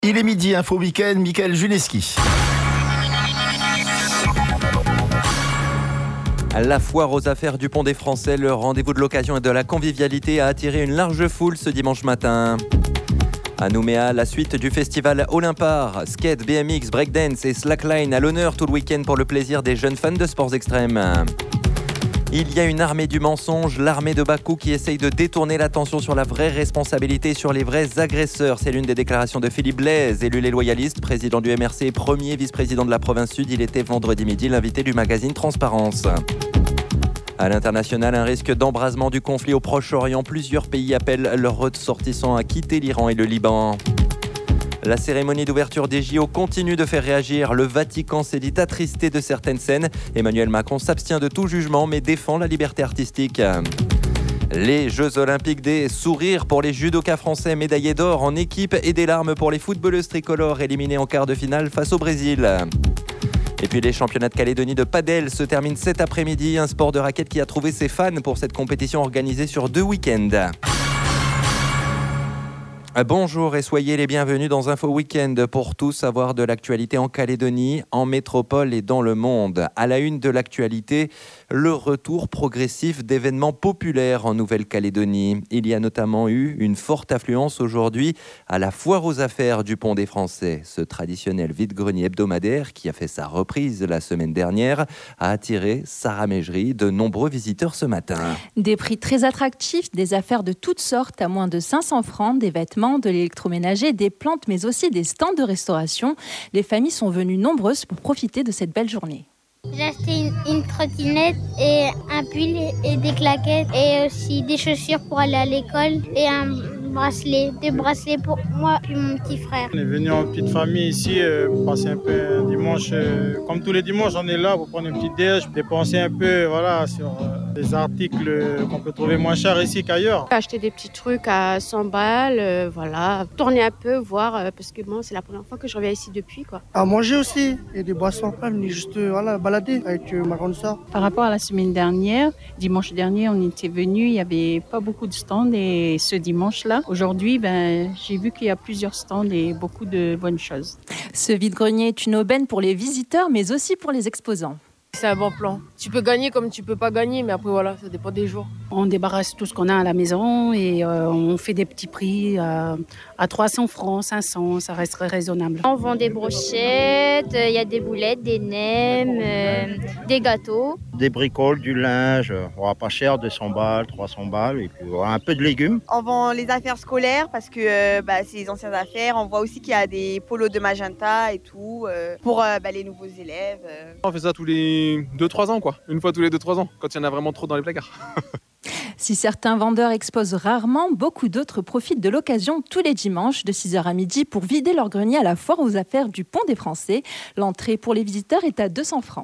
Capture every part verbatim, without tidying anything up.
Il est midi, Info Week-end, Mickaël Juneski. La foire aux affaires du Pont des Français, le rendez-vous de l'occasion et de la convivialité a attiré une large foule ce dimanche matin. À Nouméa, la suite du festival Olympar, skate, B M X, breakdance et slackline à l'honneur tout le week-end pour le plaisir des jeunes fans de sports extrêmes. Il y a une armée du mensonge, l'armée de Bakou qui essaye de détourner l'attention sur la vraie responsabilité, sur les vrais agresseurs. C'est l'une des déclarations de Philippe Blaise, élu Les Loyalistes, président du M R C et premier vice-président de la province Sud. Il était vendredi midi l'invité du magazine Transparence. À l'international, un risque d'embrasement du conflit au Proche-Orient. Plusieurs pays appellent leurs ressortissants à quitter l'Iran et le Liban. La cérémonie d'ouverture des J O continue de faire réagir. Le Vatican s'est dit attristé de certaines scènes. Emmanuel Macron s'abstient de tout jugement mais défend la liberté artistique. Les Jeux Olympiques, des sourires pour les judokas français médaillés d'or en équipe et des larmes pour les footballeuses tricolores éliminées en quart de finale face au Brésil. Et puis les championnats de Calédonie de padel se terminent cet après-midi. Un sport de raquette qui a trouvé ses fans pour cette compétition organisée sur deux week-ends. Bonjour et soyez les bienvenus dans Info Week-end pour tout savoir de l'actualité en Calédonie, en métropole et dans le monde. À la une de l'actualité, le retour progressif d'événements populaires en Nouvelle-Calédonie. Il y a notamment eu une forte affluence aujourd'hui à la foire aux affaires du Pont des Français. Ce traditionnel vide-grenier hebdomadaire qui a fait sa reprise la semaine dernière a attiré sa ramégerie de nombreux visiteurs ce matin. Des prix très attractifs, des affaires de toutes sortes à moins de cinq cents francs, des vêtements, de l'électroménager, des plantes, mais aussi des stands de restauration. Les familles sont venues nombreuses pour profiter de cette belle journée. J'ai acheté une, une trottinette et un pull et des claquettes et aussi des chaussures pour aller à l'école et un bracelet, des bracelets pour moi et mon petit frère. On est venu en petite famille ici euh, pour passer un peu un dimanche. Euh, comme tous les dimanches, on est là pour prendre un petit déj, dépenser un peu voilà, sur euh, des articles qu'on peut trouver moins chers ici qu'ailleurs. Acheter des petits trucs à cent balles, euh, voilà, tourner un peu, voir, euh, parce que bon, c'est la première fois que je reviens ici depuis, quoi. À manger aussi, et des boissons, on est juste voilà, balader avec euh, ma grande soeur. Par rapport à la semaine dernière, dimanche dernier, on était venus, il n'y avait pas beaucoup de stands et ce dimanche-là, aujourd'hui, ben, j'ai vu qu'il y a plusieurs stands et beaucoup de bonnes choses. Ce vide-grenier est une aubaine pour les visiteurs, mais aussi pour les exposants. C'est un bon plan. Tu peux gagner comme tu peux pas gagner, mais après voilà, ça dépend des jours. On débarrasse tout ce qu'on a à la maison et euh, on fait des petits prix euh, à trois cents francs, cinq cents, ça reste très raisonnable. On vend des brochettes, il euh, y a des boulettes, des nems, euh, des gâteaux. Des bricoles, du linge, euh, pas cher, deux cents balles, trois cents balles, et puis voilà, un peu de légumes. On vend les affaires scolaires parce que euh, bah, c'est les anciennes affaires. On voit aussi qu'il y a des polos de magenta et tout euh, pour euh, bah, les nouveaux élèves. Euh. On fait ça tous les deux trois ans, quoi. Une fois tous les deux trois ans, quand il y en a vraiment trop dans les placards. Si certains vendeurs exposent rarement, beaucoup d'autres profitent de l'occasion tous les dimanches de six heures à midi pour vider leur grenier à la foire aux affaires du Pont des Français. L'entrée pour les visiteurs est à deux cents francs.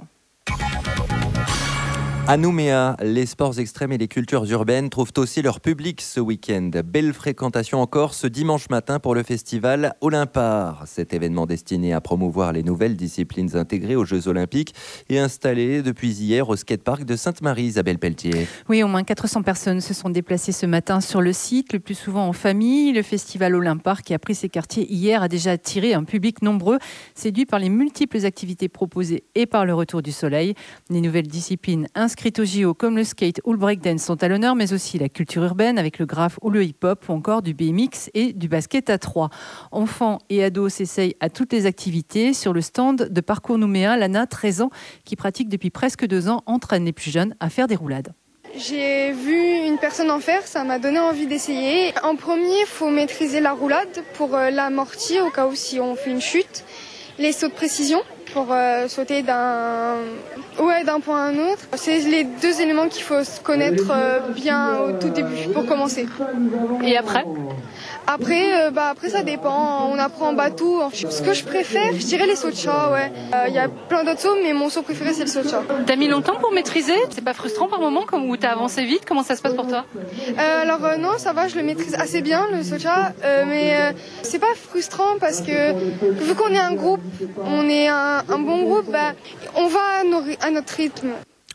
À Nouméa, les sports extrêmes et les cultures urbaines trouvent aussi leur public ce week-end. Belle fréquentation encore ce dimanche matin pour le festival Olympar. Cet événement destiné à promouvoir les nouvelles disciplines intégrées aux Jeux Olympiques est installé depuis hier au skatepark de Sainte-Marie. Isabelle Pelletier. Oui, au moins quatre cents personnes se sont déplacées ce matin sur le site, le plus souvent en famille. Le festival Olympar, qui a pris ses quartiers hier, a déjà attiré un public nombreux, séduit par les multiples activités proposées et par le retour du soleil. Les nouvelles disciplines inscrites au J O comme le skate ou le breakdance sont à l'honneur, mais aussi la culture urbaine avec le graphe ou le hip-hop ou encore du B M X et du basket à trois. Enfants et ados s'essayent à toutes les activités. Sur le stand de Parcours Nouméa, Lana, treize ans, qui pratique depuis presque deux ans, entraîne les plus jeunes à faire des roulades. J'ai vu une personne en faire, ça m'a donné envie d'essayer. En premier, il faut maîtriser la roulade pour l'amortir au cas où si on fait une chute. Les sauts de précision pour euh, sauter d'un ouais, d'un point à un autre. C'est les deux éléments qu'il faut se connaître euh, bien au tout début pour commencer. Et après ? Après, euh, bah, après ça dépend, on apprend en bateau. Ce que je préfère, je dirais les sauts de chat, ouais. Il euh, y a plein d'autres sauts, mais mon saut préféré c'est le saut de chat. T'as mis longtemps pour maîtriser ? C'est pas frustrant par moment comme où t'as avancé vite ? Comment ça se passe pour toi ? euh, Alors euh, non, ça va, je le maîtrise assez bien le saut de chat, euh, mais euh, c'est pas frustrant parce que vu qu'on est un groupe, on est un, un bon groupe, bah, on va à, nos, à notre rythme.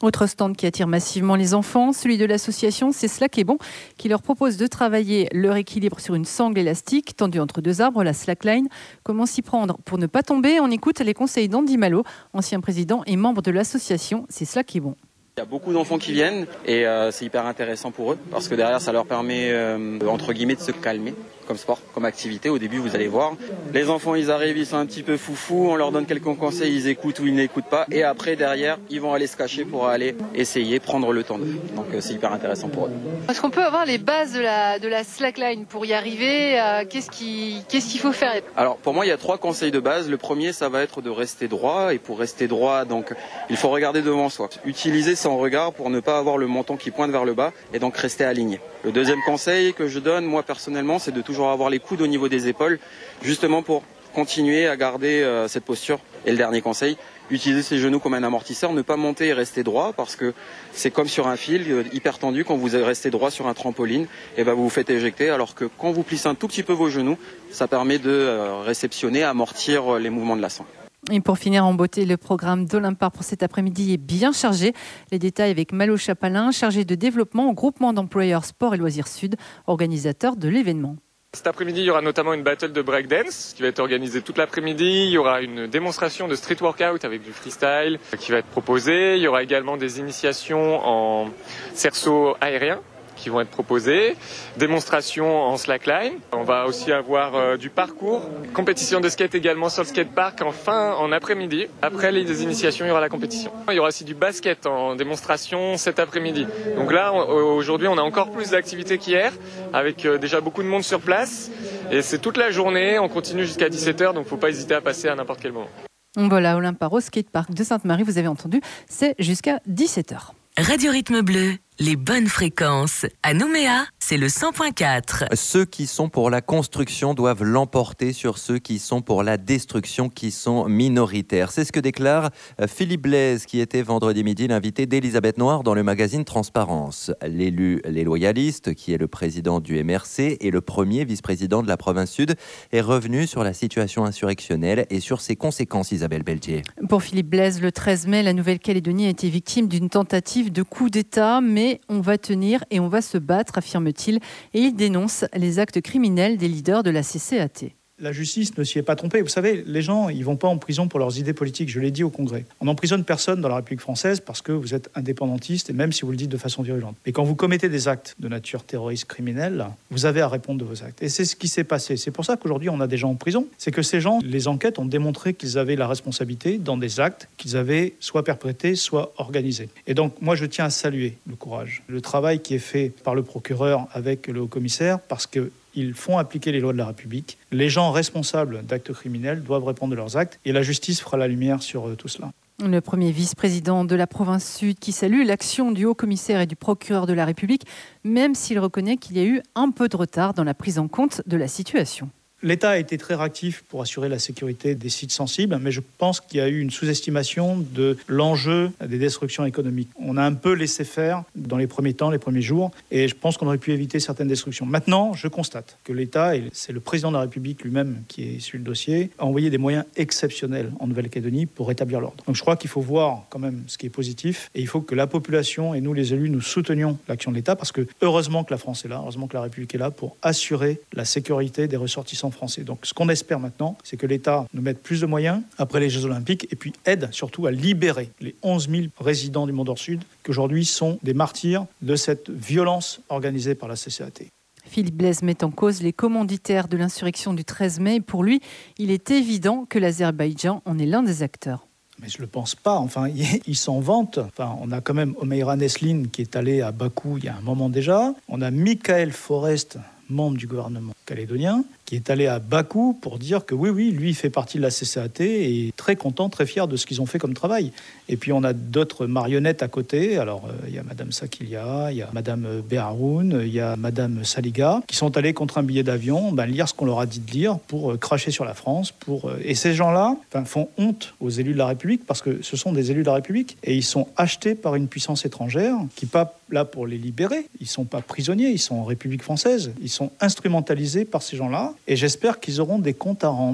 Autre stand qui attire massivement les enfants, celui de l'association C'est cela qui est bon, qui leur propose de travailler leur équilibre sur une sangle élastique tendue entre deux arbres, la slackline. Comment s'y prendre pour ne pas tomber? On écoute les conseils d'Andy Malo, ancien président et membre de l'association C'est cela qui est bon. Il y a beaucoup d'enfants qui viennent et euh, c'est hyper intéressant pour eux parce que derrière ça leur permet euh, entre guillemets de se calmer comme sport, comme activité. Au début vous allez voir, les enfants ils arrivent, ils sont un petit peu foufous, on leur donne quelques conseils, ils écoutent ou ils n'écoutent pas et après derrière ils vont aller se cacher pour aller essayer, prendre le temps d'eux. Donc euh, c'est hyper intéressant pour eux. Est-ce qu'on peut avoir les bases de la, de la slackline pour y arriver? euh, Qu'est-ce qui, qu'est-ce qu'il faut faire? Alors pour moi il y a trois conseils de base. Le premier ça va être de rester droit et pour rester droit donc il faut regarder devant soi. Utiliser son regard pour ne pas avoir le menton qui pointe vers le bas et donc rester aligné. Le deuxième conseil que je donne moi personnellement c'est de toujours avoir les coudes au niveau des épaules justement pour continuer à garder euh, cette posture. Et le dernier conseil, utiliser ses genoux comme un amortisseur, ne pas monter et rester droit parce que c'est comme sur un fil euh, hyper tendu. Quand vous restez droit sur un trampoline, et ben vous vous faites éjecter alors que quand vous plissez un tout petit peu vos genoux, ça permet de euh, réceptionner, amortir euh, les mouvements de la sangle. Et pour finir en beauté, le programme d'Olympar pour cet après-midi est bien chargé. Les détails avec Malo Chapalin, chargé de développement au groupement d'employeurs Sport et Loisirs Sud, organisateur de l'événement. Cet après-midi, il y aura notamment une battle de breakdance qui va être organisée toute l'après-midi. Il y aura une démonstration de street workout avec du freestyle qui va être proposée. Il y aura également des initiations en cerceau aérien qui vont être proposées, démonstrations en slackline. On va aussi avoir euh, du parcours, compétition de skate également sur le skatepark en fin en après-midi. Après les initiations, il y aura la compétition. Il y aura aussi du basket en démonstration cet après-midi. Donc là, on, aujourd'hui, on a encore plus d'activités qu'hier, avec euh, déjà beaucoup de monde sur place. Et c'est toute la journée, on continue jusqu'à dix-sept heures, donc il ne faut pas hésiter à passer à n'importe quel moment. Voilà, Olympar au skatepark de Sainte-Marie, vous avez entendu, c'est jusqu'à dix-sept heures. Radio Rythme Bleu, les bonnes fréquences. À Nouméa, c'est le cent point quatre. Ceux qui sont pour la construction doivent l'emporter sur ceux qui sont pour la destruction, qui sont minoritaires. C'est ce que déclare Philippe Blaise, qui était vendredi midi l'invité d'Elisabeth Noir dans le magazine Transparence. L'élu Les Loyalistes, qui est le président du M R C et le premier vice-président de la province Sud, est revenu sur la situation insurrectionnelle et sur ses conséquences, Isabelle Beltier. Pour Philippe Blaise, le treize mai, la Nouvelle-Calédonie a été victime d'une tentative de coup d'État, mais on va tenir et on va se battre, affirme-t-il, et il dénonce les actes criminels des leaders de la C C A T. La justice ne s'y est pas trompée. Vous savez, les gens, ils ne vont pas en prison pour leurs idées politiques. Je l'ai dit au Congrès. On n'emprisonne personne dans la République française parce que vous êtes indépendantiste et même si vous le dites de façon virulente. Mais quand vous commettez des actes de nature terroriste criminelle, vous avez à répondre de vos actes. Et c'est ce qui s'est passé. C'est pour ça qu'aujourd'hui, on a des gens en prison. C'est que ces gens, les enquêtes ont démontré qu'ils avaient la responsabilité dans des actes qu'ils avaient soit perpétrés, soit organisés. Et donc, moi, je tiens à saluer le courage, le travail qui est fait par le procureur avec le haut-commissaire parce que ils font appliquer les lois de la République. Les gens responsables d'actes criminels doivent répondre de leurs actes et la justice fera la lumière sur tout cela. Le premier vice-président de la province Sud qui salue l'action du haut-commissaire et du procureur de la République, même s'il reconnaît qu'il y a eu un peu de retard dans la prise en compte de la situation. L'État a été très réactif pour assurer la sécurité des sites sensibles, mais je pense qu'il y a eu une sous-estimation de l'enjeu des destructions économiques. On a un peu laissé faire dans les premiers temps, les premiers jours, et je pense qu'on aurait pu éviter certaines destructions. Maintenant, je constate que l'État, et c'est le président de la République lui-même qui est sur le dossier, a envoyé des moyens exceptionnels en Nouvelle-Calédonie pour rétablir l'ordre. Donc je crois qu'il faut voir quand même ce qui est positif, et il faut que la population et nous les élus, nous soutenions l'action de l'État, parce que heureusement que la France est là, heureusement que la République est là pour assurer la sécurité des ressortissants français. Donc ce qu'on espère maintenant, c'est que l'État nous mette plus de moyens après les Jeux Olympiques et puis aide surtout à libérer les onze mille résidents du Mont-d'Or-Sud qui aujourd'hui sont des martyrs de cette violence organisée par la C C A T. Philippe Blaise met en cause les commanditaires de l'insurrection du treize mai. Pour lui, il est évident que l'Azerbaïdjan en est l'un des acteurs. Mais je ne le pense pas. Enfin, ils s'en vantent. Enfin, on a quand même Omeira Neslin qui est allé à Bakou il y a un moment déjà. On a Michael Forest, membre du gouvernement calédonien, qui est allé à Bakou pour dire que oui, oui, lui, il fait partie de la C C A T et est très content, très fier de ce qu'ils ont fait comme travail. Et puis, on a d'autres marionnettes à côté. Alors, euh, il y a Madame Sakilia, il y a Madame Beharoun, il y a Madame Saliga, qui sont allés contre un billet d'avion, ben, lire ce qu'on leur a dit de lire pour euh, cracher sur la France. Pour, euh, et ces gens-là enfin, font honte aux élus de la République parce que ce sont des élus de la République et ils sont achetés par une puissance étrangère qui n'est pas là pour les libérer. Ils ne sont pas prisonniers, ils sont en République française. Ils sont instrumentalisés par ces gens-là et j'espère qu'ils auront des comptes à rendre.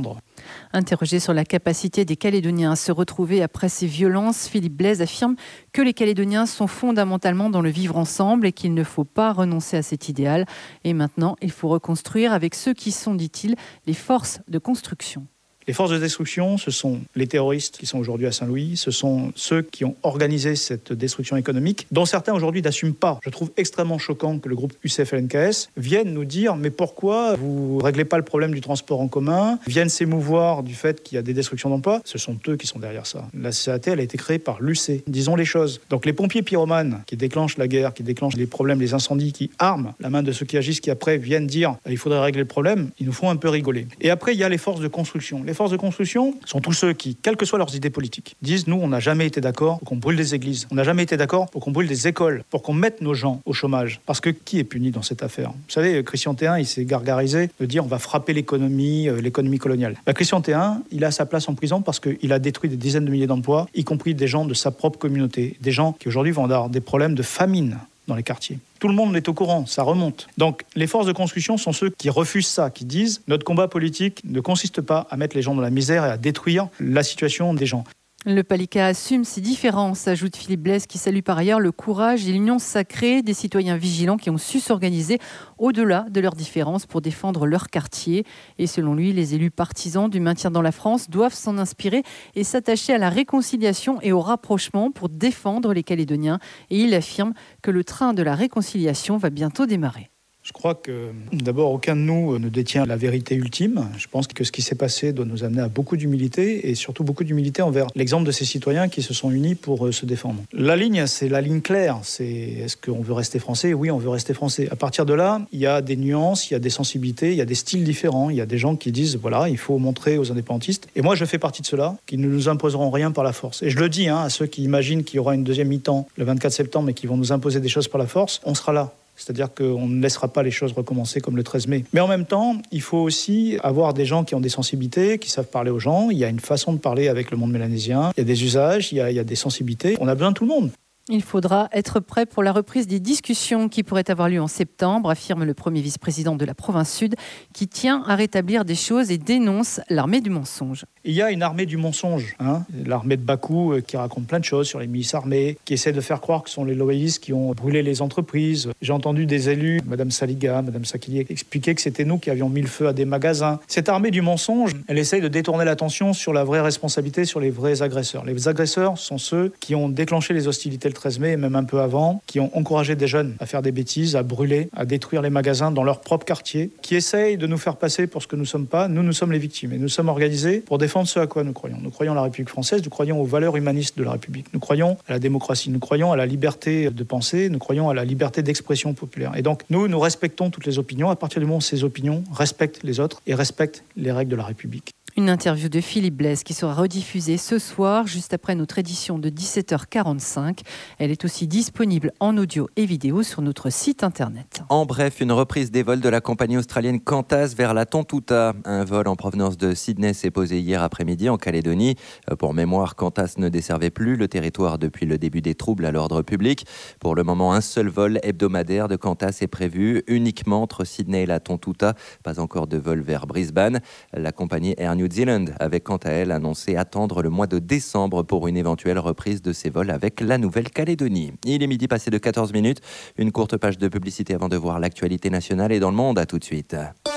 Interrogé sur la capacité des Calédoniens à se retrouver après ces violences, Philippe Blaise affirme que les Calédoniens sont fondamentalement dans le vivre ensemble et qu'il ne faut pas renoncer à cet idéal. Et maintenant, il faut reconstruire avec ceux qui sont, dit-il, les forces de construction. Les forces de destruction, ce sont les terroristes qui sont aujourd'hui à Saint-Louis, ce sont ceux qui ont organisé cette destruction économique, dont certains aujourd'hui n'assument pas. Je trouve extrêmement choquant que le groupe U C F L N K S vienne nous dire « mais pourquoi vous ne réglez pas le problème du transport en commun ?» Viennent s'émouvoir du fait qu'il y a des destructions d'emplois. Ce sont eux qui sont derrière ça. La C A T, elle a été créée par l'U C. Disons les choses. Donc les pompiers pyromanes qui déclenchent la guerre, qui déclenchent les problèmes, les incendies, qui arment la main de ceux qui agissent, qui après viennent dire « il faudrait régler le problème », ils nous font un peu rigoler. Et après, il y a les forces de construction. Les forces de construction sont tous ceux qui, quelles que soient leurs idées politiques, disent nous, on n'a jamais été d'accord pour qu'on brûle des églises, on n'a jamais été d'accord pour qu'on brûle des écoles, pour qu'on mette nos gens au chômage. Parce que qui est puni dans cette affaire ? Vous savez, Christian Théin, il s'est gargarisé de dire on va frapper l'économie, euh, l'économie coloniale. Bah, Christian Théin, il a sa place en prison parce qu'il a détruit des dizaines de milliers d'emplois, y compris des gens de sa propre communauté, des gens qui aujourd'hui vont avoir des problèmes de famine dans les quartiers. Tout le monde est au courant, ça remonte. Donc les forces de construction sont ceux qui refusent ça, qui disent notre combat politique ne consiste pas à mettre les gens dans la misère et à détruire la situation des gens. Le Palika assume ses différences, ajoute Philippe Blaise, qui salue par ailleurs le courage et l'union sacrée des citoyens vigilants qui ont su s'organiser au-delà de leurs différences pour défendre leur quartier. Et selon lui, les élus partisans du maintien dans la France doivent s'en inspirer et s'attacher à la réconciliation et au rapprochement pour défendre les Calédoniens. Et il affirme que le train de la réconciliation va bientôt démarrer. Je crois que, d'abord, aucun de nous ne détient la vérité ultime. Je pense que ce qui s'est passé doit nous amener à beaucoup d'humilité et surtout beaucoup d'humilité envers l'exemple de ces citoyens qui se sont unis pour se défendre. La ligne, c'est la ligne claire. C'est est-ce qu'on veut rester français ? Oui, on veut rester français. À partir de là, il y a des nuances, il y a des sensibilités, il y a des styles différents. Il y a des gens qui disent, voilà, il faut montrer aux indépendantistes. Et moi, je fais partie de ceux-là qui ne nous imposeront rien par la force. Et je le dis hein, à ceux qui imaginent qu'il y aura une deuxième mi-temps le vingt-quatre septembre et qui vont nous imposer des choses par la force, on sera là. C'est-à-dire qu'on ne laissera pas les choses recommencer comme le treize mai. Mais en même temps, il faut aussi avoir des gens qui ont des sensibilités, qui savent parler aux gens. Il y a une façon de parler avec le monde mélanésien. Il y a des usages, il y a, il y a des sensibilités. On a besoin de tout le monde. Il faudra être prêt pour la reprise des discussions qui pourraient avoir lieu en septembre, affirme le premier vice-président de la province sud, qui tient à rétablir des choses et dénonce l'armée du mensonge. Il y a une armée du mensonge, hein, l'armée de Bakou euh, qui raconte plein de choses sur les milices armées, qui essaie de faire croire que ce sont les loyalistes qui ont brûlé les entreprises. J'ai entendu des élus, Madame Saliga, Madame Sakilier, expliquer que c'était nous qui avions mis le feu à des magasins. Cette armée du mensonge, elle essaye de détourner l'attention sur la vraie responsabilité, sur les vrais agresseurs. Les agresseurs sont ceux qui ont déclenché les hostilités le treize mai, et même un peu avant, qui ont encouragé des jeunes à faire des bêtises, à brûler, à détruire les magasins dans leur propre quartier, qui essayent de nous faire passer pour ce que nous ne sommes pas. Nous, nous sommes les victimes et nous sommes organisés pour défendre ce à quoi nous croyons. Nous croyons à la République française, nous croyons aux valeurs humanistes de la République, nous croyons à la démocratie, nous croyons à la liberté de penser, nous croyons à la liberté d'expression populaire. Et donc, nous, nous respectons toutes les opinions à partir du moment où ces opinions respectent les autres et respectent les règles de la République. Une interview de Philippe Blaise qui sera rediffusée ce soir, juste après notre édition de dix-sept heures quarante-cinq. Elle est aussi disponible en audio et vidéo sur notre site internet. En bref, une reprise des vols de la compagnie australienne Qantas vers la Tontouta. Un vol en provenance de Sydney s'est posé hier après-midi en Calédonie. Pour mémoire, Qantas ne desservait plus le territoire depuis le début des troubles à l'ordre public. Pour le moment, un seul vol hebdomadaire de Qantas est prévu uniquement entre Sydney et la Tontouta. Pas encore de vol vers Brisbane. La compagnie Air New Zealand avait quant à elle annoncé attendre le mois de décembre pour une éventuelle reprise de ses vols avec la Nouvelle-Calédonie. Il est midi passé de quatorze minutes. Une courte page de publicité avant de voir l'actualité nationale et dans le monde. À tout de suite.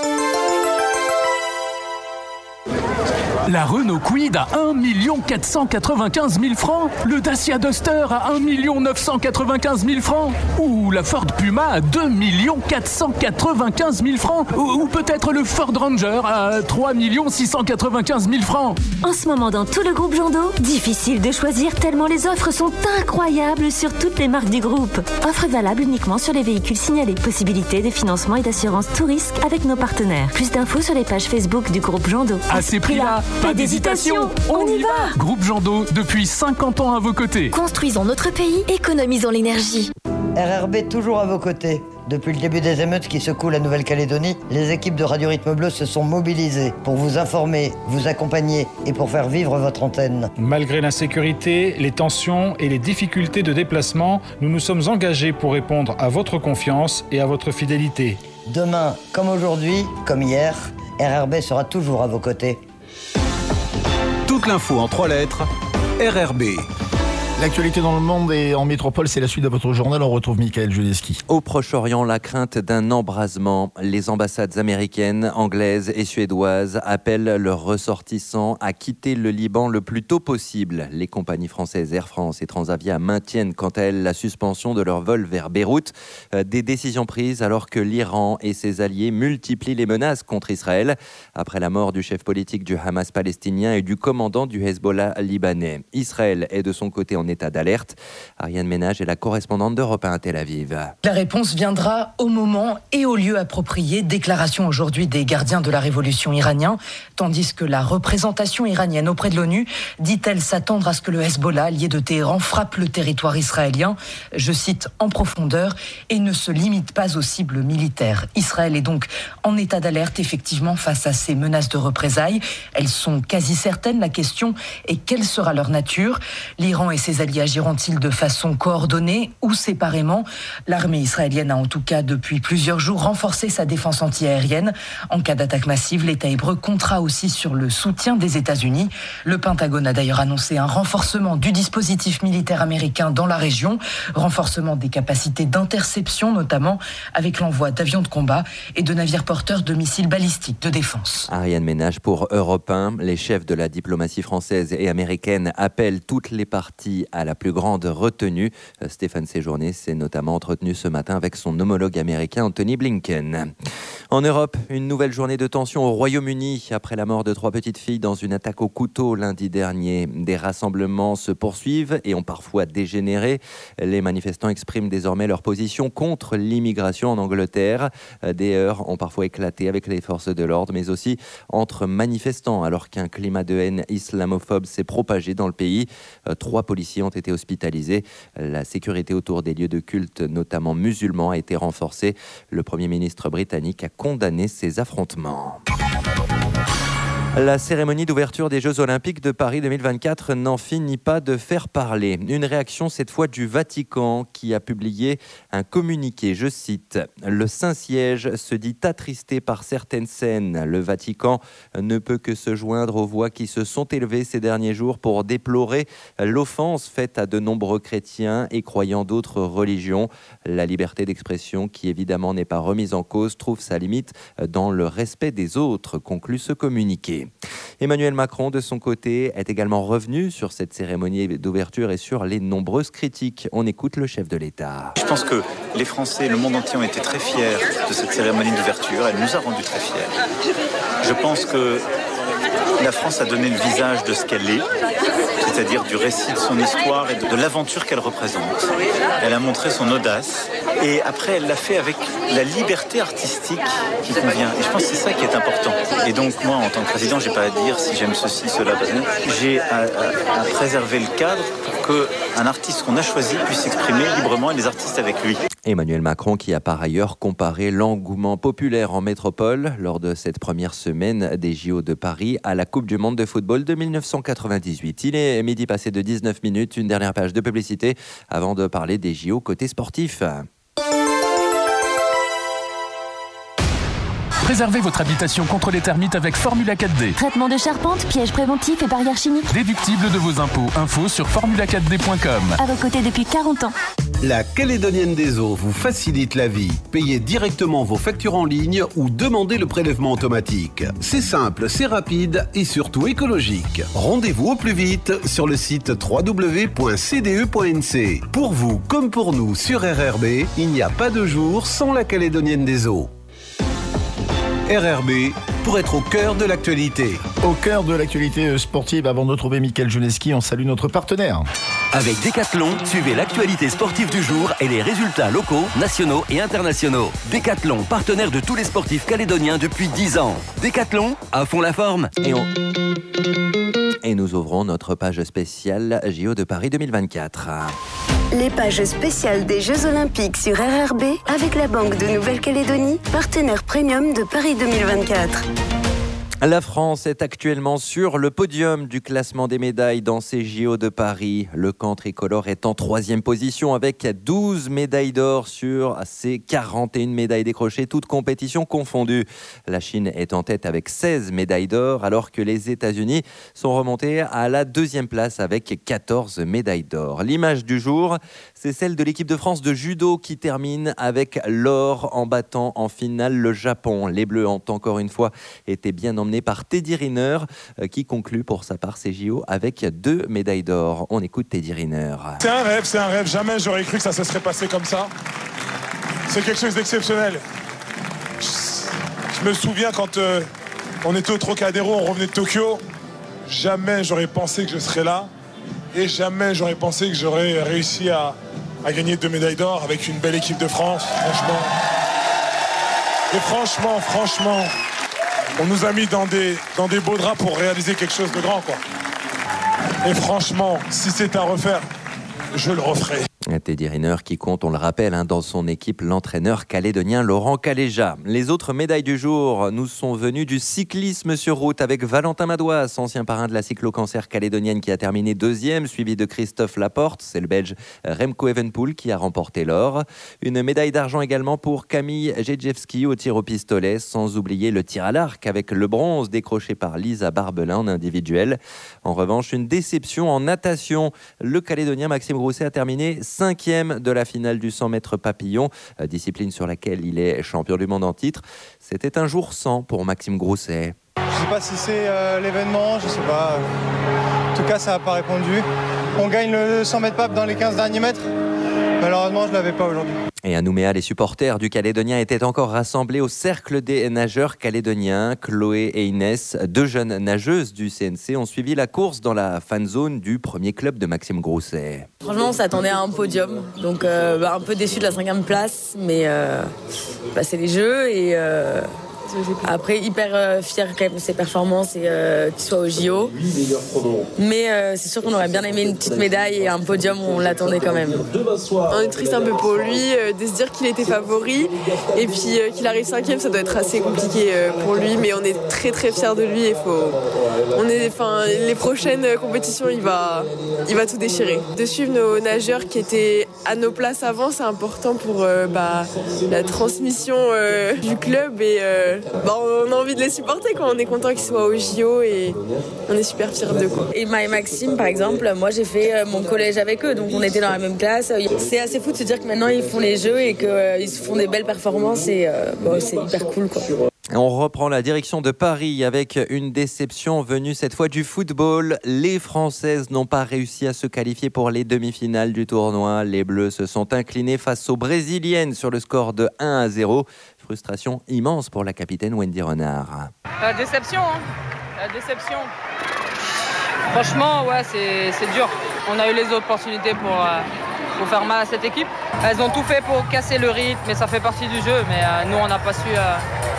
La Renault Kwid à un million quatre cent quatre-vingt-quinze mille francs, le Dacia Duster à un million neuf cent quatre-vingt-quinze mille francs, ou la Ford Puma à deux millions quatre cent quatre-vingt-quinze mille francs, ou, ou peut-être le Ford Ranger à trois millions six cent quatre-vingt-quinze mille francs. En ce moment, dans tout le groupe Jando, difficile de choisir tellement les offres sont incroyables sur toutes les marques du groupe. Offre valable uniquement sur les véhicules signalés. Possibilité de financement et d'assurance tout risque avec nos partenaires. Plus d'infos sur les pages Facebook du groupe Jando. À ces prix-là, pas d'hésitation, on y va. Groupe Jando, depuis cinquante ans à vos côtés. Construisons notre pays, économisons l'énergie. R R B toujours à vos côtés. Depuis le début des émeutes qui secouent la Nouvelle-Calédonie, les équipes de Radio Rythme Bleu se sont mobilisées pour vous informer, vous accompagner et pour faire vivre votre antenne. Malgré l'insécurité, les tensions et les difficultés de déplacement, nous nous sommes engagés pour répondre à votre confiance et à votre fidélité. Demain, comme aujourd'hui, comme hier, R R B sera toujours à vos côtés. Toute l'info en trois lettres, R R B. L'actualité dans le monde et en métropole, c'est la suite de votre journal. On retrouve Michael Juleski. Au Proche-Orient, la crainte d'un embrasement. Les ambassades américaines, anglaises et suédoises appellent leurs ressortissants à quitter le Liban le plus tôt possible. Les compagnies françaises Air France et Transavia maintiennent quant à elles la suspension de leurs vols vers Beyrouth. Des décisions prises alors que l'Iran et ses alliés multiplient les menaces contre Israël après la mort du chef politique du Hamas palestinien et du commandant du Hezbollah libanais. Israël est de son côté en état d'alerte. Ariane Ménage est la correspondante d'Europe un à Tel Aviv. La réponse viendra au moment et au lieu approprié. Déclaration aujourd'hui des gardiens de la révolution iranien, tandis que la représentation iranienne auprès de l'ONU dit-elle s'attendre à ce que le Hezbollah, allié de Téhéran, frappe le territoire israélien, je cite, en profondeur, et ne se limite pas aux cibles militaires. Israël est donc en état d'alerte, effectivement, face à ces menaces de représailles. Elles sont quasi certaines. La question est quelle sera leur nature ? L'Iran et ses alliés agiront-ils de façon coordonnée ou séparément ? L'armée israélienne a en tout cas depuis plusieurs jours renforcé sa défense antiaérienne. En cas d'attaque massive, l'État hébreu comptera aussi sur le soutien des États-Unis. Le Pentagone a d'ailleurs annoncé un renforcement du dispositif militaire américain dans la région, renforcement des capacités d'interception notamment avec l'envoi d'avions de combat et de navires porteurs de missiles balistiques de défense. Ariane Ménage pour Europe un. Les chefs de la diplomatie française et américaine appellent toutes les parties à la plus grande retenue. Stéphane Séjourné s'est notamment entretenu ce matin avec son homologue américain Anthony Blinken. En Europe, une nouvelle journée de tension au Royaume-Uni après la mort de trois petites filles dans une attaque au couteau lundi dernier. Des rassemblements se poursuivent et ont parfois dégénéré. Les manifestants expriment désormais leur position contre l'immigration en Angleterre. Des heurts ont parfois éclaté avec les forces de l'ordre, mais aussi entre manifestants, alors qu'un climat de haine islamophobe s'est propagé dans le pays. Trois policiers ont été hospitalisés. La sécurité autour des lieux de culte, notamment musulmans, a été renforcée. Le Premier ministre britannique a condamné ces affrontements. La cérémonie d'ouverture des Jeux Olympiques de Paris deux mille vingt-quatre n'en finit pas de faire parler. Une réaction cette fois du Vatican qui a publié un communiqué, je cite « Le Saint-Siège se dit attristé par certaines scènes. Le Vatican ne peut que se joindre aux voix qui se sont élevées ces derniers jours pour déplorer l'offense faite à de nombreux chrétiens et croyants d'autres religions. La liberté d'expression, qui évidemment n'est pas remise en cause, trouve sa limite dans le respect des autres », conclut ce communiqué. Emmanuel Macron, de son côté, est également revenu sur cette cérémonie d'ouverture et sur les nombreuses critiques. On écoute le chef de l'État. Je pense que les Français et le monde entier ont été très fiers de cette cérémonie d'ouverture. Elle nous a rendus très fiers. Je pense que la France a donné le visage de ce qu'elle est, c'est-à-dire du récit de son histoire et de l'aventure qu'elle représente. Elle a montré son audace et après elle l'a fait avec la liberté artistique qui convient. Et je pense que c'est ça qui est important. Et donc moi, en tant que président, j'ai pas à dire si j'aime ceci, cela. J'ai à, à, à préserver le cadre pour qu'un artiste qu'on a choisi puisse s'exprimer librement et les artistes avec lui. Emmanuel Macron qui a par ailleurs comparé l'engouement populaire en métropole lors de cette première semaine des J O de Paris à la Coupe du Monde de football de mille neuf cent quatre-vingt-dix-huit. Il est midi passé de dix-neuf minutes, une dernière page de publicité avant de parler des J O côté sportif. Préservez votre habitation contre les termites avec Formula quatre D. Traitement de charpente, pièges préventifs et barrières chimiques. Déductible de vos impôts. Info sur formula quatre d point com. À vos côtés depuis quarante ans. La Calédonienne des Eaux vous facilite la vie. Payez directement vos factures en ligne ou demandez le prélèvement automatique. C'est simple, c'est rapide et surtout écologique. Rendez-vous au plus vite sur le site w w w point c d e point n c. Pour vous comme pour nous sur R R B, il n'y a pas de jour sans la Calédonienne des Eaux. R R B pour être au cœur de l'actualité. Au cœur de l'actualité sportive, avant de retrouver Michael Juleski, on salue notre partenaire. Avec Decathlon, suivez l'actualité sportive du jour et les résultats locaux, nationaux et internationaux. Decathlon, partenaire de tous les sportifs calédoniens depuis dix ans. Decathlon, à fond la forme. Et on... Et nous ouvrons notre page spéciale J O de Paris deux mille vingt-quatre. Les pages spéciales des Jeux Olympiques sur R R B avec la Banque de Nouvelle-Calédonie, partenaire premium de Paris deux mille vingt-quatre. La France est actuellement sur le podium du classement des médailles dans ces J O de Paris. Le camp tricolore est en troisième position avec douze médailles d'or sur ses quarante et une médailles décrochées, toutes compétitions confondues. La Chine est en tête avec seize médailles d'or, alors que les États-Unis sont remontés à la deuxième place avec quatorze médailles d'or. L'image du jour, c'est celle de l'équipe de France de judo qui termine avec l'or en battant en finale le Japon. Les Bleus ont encore une fois été bien emmenés par Teddy Riner qui conclut pour sa part ses J O avec deux médailles d'or. On écoute Teddy Riner. C'est un rêve, c'est un rêve. Jamais j'aurais cru que ça se serait passé comme ça. C'est quelque chose d'exceptionnel. Je me souviens quand euh, on était au Trocadéro, on revenait de Tokyo. Jamais j'aurais pensé que je serais là. Et jamais j'aurais pensé que j'aurais réussi à, à gagner deux médailles d'or avec une belle équipe de France. Franchement. Et franchement, franchement... on nous a mis dans des, dans des beaux draps pour réaliser quelque chose de grand, quoi. Et franchement, si c'est à refaire, je le referai. Teddy Riner qui compte, on le rappelle, hein, dans son équipe, l'entraîneur calédonien Laurent Caléja. Les autres médailles du jour nous sont venues du cyclisme sur route avec Valentin Madouas, ancien parrain de la cyclo-cancer calédonienne qui a terminé deuxième, suivi de Christophe Laporte. C'est le Belge Remco Evenepoel qui a remporté l'or. Une médaille d'argent également pour Camille Jedrzejewski au tir au pistolet, sans oublier le tir à l'arc avec le bronze décroché par Lisa Barbelin en individuel. En revanche, une déception en natation. Le calédonien Maxime Grousset a terminé cinquième de la finale du cent mètres papillon, discipline sur laquelle il est champion du monde en titre. C'était un jour sans pour Maxime Grousset. Je ne sais pas si c'est euh, l'événement, je ne sais pas. En tout cas, ça n'a pas répondu. On gagne le cent mètres pape dans les quinze derniers mètres. Malheureusement, je ne l'avais pas aujourd'hui. Et à Nouméa, les supporters du Calédonien étaient encore rassemblés au cercle des nageurs calédoniens. Chloé et Inès, deux jeunes nageuses du C N C, ont suivi la course dans la fan zone du premier club de Maxime Grousset. Franchement, on s'attendait à un podium, donc euh, bah, un peu déçu de la cinquième place, mais euh, bah, c'est les jeux et euh, après hyper euh, fier quand même de ses performances et euh, qu'il soit au J O. Mais euh, c'est sûr qu'on aurait bien aimé une petite médaille et un podium, on l'attendait quand même. On est triste un peu pour lui euh, de se dire qu'il était favori et puis euh, qu'il arrive cinquième, ça doit être assez compliqué euh, pour lui, mais on est très très fiers de lui et faut, on est, enfin les prochaines compétitions, il va, il va tout déchirer. De suivre nos nageurs qui étaient à nos places avant, c'est important pour euh, bah, la transmission euh, du club et euh, bah, on a envie de les supporter quand on est content qu'ils soient au J O et on est super fiers d'eux. Et Emma et Maxime, par exemple, moi j'ai fait mon collège avec eux, donc on était dans la même classe. C'est assez fou de se dire que maintenant ils font les jeux et qu'ils euh, font des belles performances et euh, bon, c'est hyper cool, quoi. On reprend la direction de Paris avec une déception venue cette fois du football. Les Françaises n'ont pas réussi à se qualifier pour les demi-finales du tournoi. Les Bleus se sont inclinés face aux Brésiliennes sur le score de un à zéro. Frustration immense pour la capitaine Wendy Renard. La déception, hein. La déception. Franchement, ouais, c'est, c'est dur. On a eu les opportunités pour, euh, pour faire mal à cette équipe. Elles ont tout fait pour casser le rythme, mais ça fait partie du jeu. Mais euh, nous, on n'a pas su... Euh,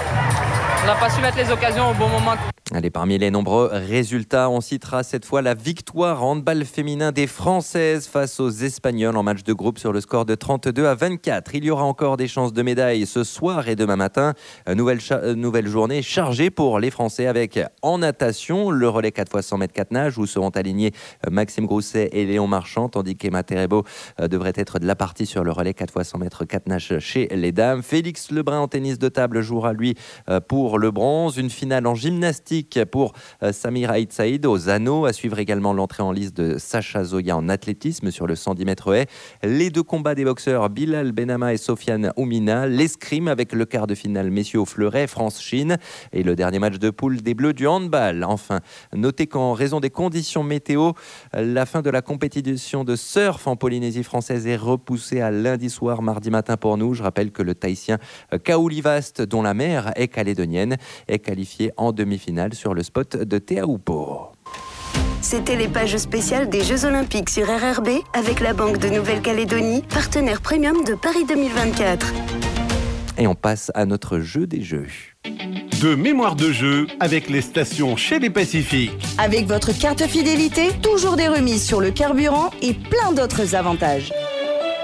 On n'a pas su mettre les occasions au bon moment. Allez, parmi les nombreux résultats, on citera cette fois la victoire en handball féminin des Françaises face aux Espagnols en match de groupe sur le score de trente-deux à vingt-quatre. Il y aura encore des chances de médailles ce soir et demain matin. Nouvelle, cha- nouvelle journée chargée pour les Français avec en natation le relais quatre fois cent mètres quatre nages où seront alignés Maxime Grousset et Léon Marchand, tandis qu'Emma Terebo devrait être de la partie sur le relais quatre fois cent mètres quatre nages chez les dames. Félix Lebrun en tennis de table jouera lui pour le bronze. Une finale en gymnastique pour Samira Aït Saïd aux anneaux. À suivre également l'entrée en lice de Sacha Zoya en athlétisme sur le cent dix mètres haies. Les deux combats des boxeurs Bilal Benama et Sofiane Oumina. L'escrime avec le quart de finale messieurs au fleuret, France-Chine. Et le dernier match de poule des Bleus du handball. Enfin, notez qu'en raison des conditions météo, la fin de la compétition de surf en Polynésie française est repoussée à lundi soir, mardi matin pour nous. Je rappelle que le Tahitien Kaoulivast, dont la mère est calédonienne, est qualifié en demi-finale sur le spot de Teahupo. C'était les pages spéciales des Jeux Olympiques sur R R B avec la Banque de Nouvelle-Calédonie, partenaire premium de Paris deux mille vingt-quatre. Et on passe à notre jeu des jeux. De mémoire de jeu avec les stations Shell et Pacifique. Avec votre carte fidélité, toujours des remises sur le carburant et plein d'autres avantages.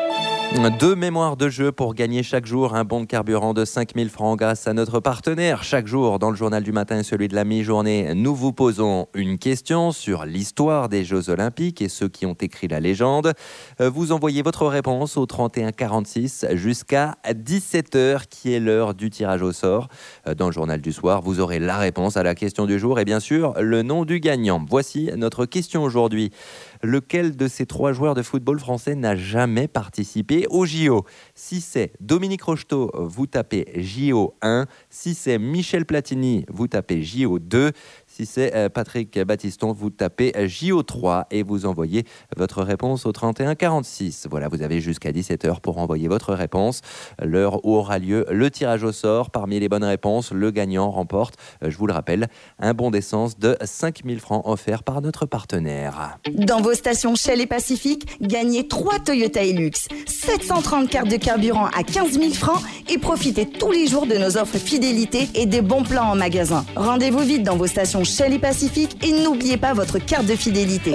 Deux mémoires de jeu pour gagner chaque jour un bon de carburant de cinq mille francs grâce à notre partenaire. Chaque jour, dans le journal du matin et celui de la mi-journée, nous vous posons une question sur l'histoire des Jeux Olympiques et ceux qui ont écrit la légende. Vous envoyez votre réponse au trente et un quarante-six jusqu'à dix-sept heures, qui est l'heure du tirage au sort. Dans le journal du soir, vous aurez la réponse à la question du jour et bien sûr le nom du gagnant. Voici notre question aujourd'hui. Lequel de ces trois joueurs de football français n'a jamais participé au J O? Si c'est Dominique Rocheteau, vous tapez J O un. Si c'est Michel Platini, vous tapez J O deux. Si c'est Patrick Battiston, vous tapez J O trois et vous envoyez votre réponse au trente et un quarante-six. Voilà, vous avez jusqu'à dix-sept heures pour envoyer votre réponse. L'heure où aura lieu le tirage au sort. Parmi les bonnes réponses, le gagnant remporte, je vous le rappelle, un bon d'essence de cinq mille francs offert par notre partenaire. Dans vos stations Shell et Pacifique, gagnez trois Toyota Hilux, sept cent trente cartes de carburant à quinze mille francs et profitez tous les jours de nos offres fidélité et des bons plans en magasin. Rendez-vous vite dans vos stations Shell et Pacifique et n'oubliez pas votre carte de fidélité.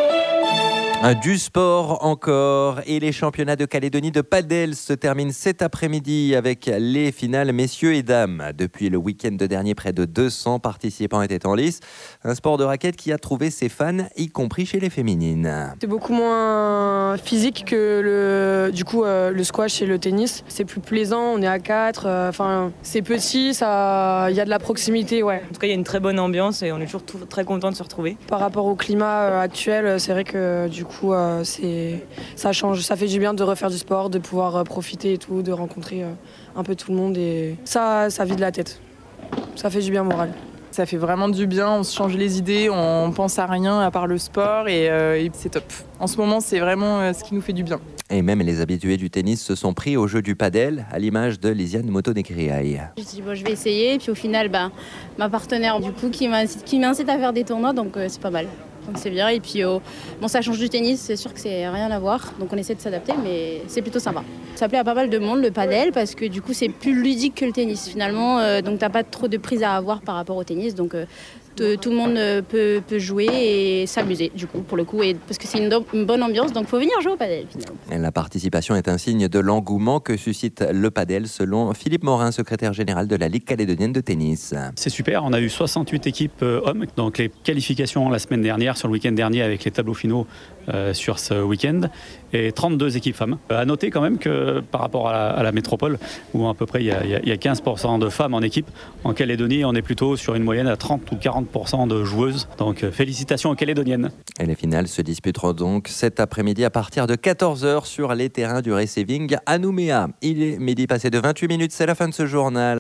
Du sport encore et les championnats de Calédonie de padel se terminent cet après-midi avec les finales messieurs et dames. Depuis le week-end dernier, près de deux cents participants étaient en lice. Un sport de raquette qui a trouvé ses fans, y compris chez les féminines. C'est beaucoup moins physique que le, du coup, euh, le squash et le tennis. C'est plus plaisant, on est à quatre, enfin euh, c'est petit, ça, il y a de la proximité, ouais. En tout cas, il y a une très bonne ambiance et on est toujours tout, très content de se retrouver. Par rapport au climat euh, actuel, c'est vrai que du coup, euh, c'est, ça change, ça fait du bien de refaire du sport, de pouvoir euh, profiter et tout, de rencontrer euh, un peu tout le monde et ça, ça vide la tête. Ça fait du bien moral. Ça fait vraiment du bien, on se change les idées, on pense à rien à part le sport et, euh, et c'est top. En ce moment, c'est vraiment euh, ce qui nous fait du bien. Et même les habitués du tennis se sont pris au jeu du padel, à l'image de Lisiane Moto-Nekriaï. Je me suis dit, bon, je vais essayer, et puis au final, bah, ma partenaire, du coup, qui m'incite, qui m'incite à faire des tournois, donc euh, c'est pas mal. Donc c'est bien, et puis euh, bon, ça change du tennis, c'est sûr que c'est rien à voir, donc on essaie de s'adapter, mais c'est plutôt sympa. Ça plaît à pas mal de monde, le padel, parce que du coup, c'est plus ludique que le tennis, finalement, euh, donc t'as pas trop de prise à avoir par rapport au tennis, donc euh, t- tout le monde euh, peut, peut jouer et s'amuser, du coup, pour le coup, et, parce que c'est une, do- une bonne ambiance, donc faut venir jouer au padel, finalement. La participation est un signe de l'engouement que suscite le padel, selon Philippe Morin, secrétaire général de la Ligue calédonienne de tennis. C'est super, on a eu soixante-huit équipes euh, hommes, donc les qualifications la semaine dernière, sur le week-end dernier, avec les tableaux finaux euh, sur ce week-end, et trente-deux équipes femmes. Euh, à noter quand même que par rapport à la, à la métropole, où à peu près il y, a, il y a quinze pour cent de femmes en équipe, en Calédonie, on est plutôt sur une moyenne à trente ou quarante pour cent de joueuses. Donc euh, félicitations aux Calédoniennes. Et les finales se disputeront donc cet après-midi à partir de quatorze heures sur les terrains du Racing à Nouméa. Il est midi passé de vingt-huit minutes, c'est la fin de ce journal.